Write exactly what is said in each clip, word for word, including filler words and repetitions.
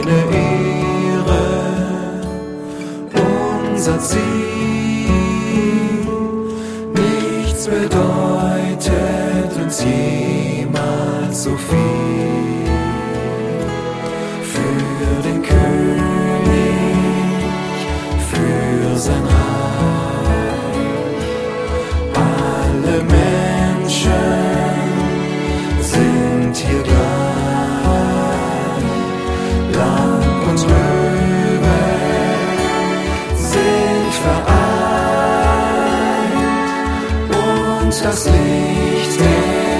deine Ehre unser Ziel. Nichts bedeutet uns jemals so viel für den König, für sein Reich. Alle Menschen sind hier gleich, Lamm und Löwe sind vereint und das Licht der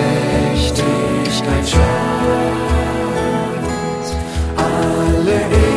Gerechtigkeit scheint. Alle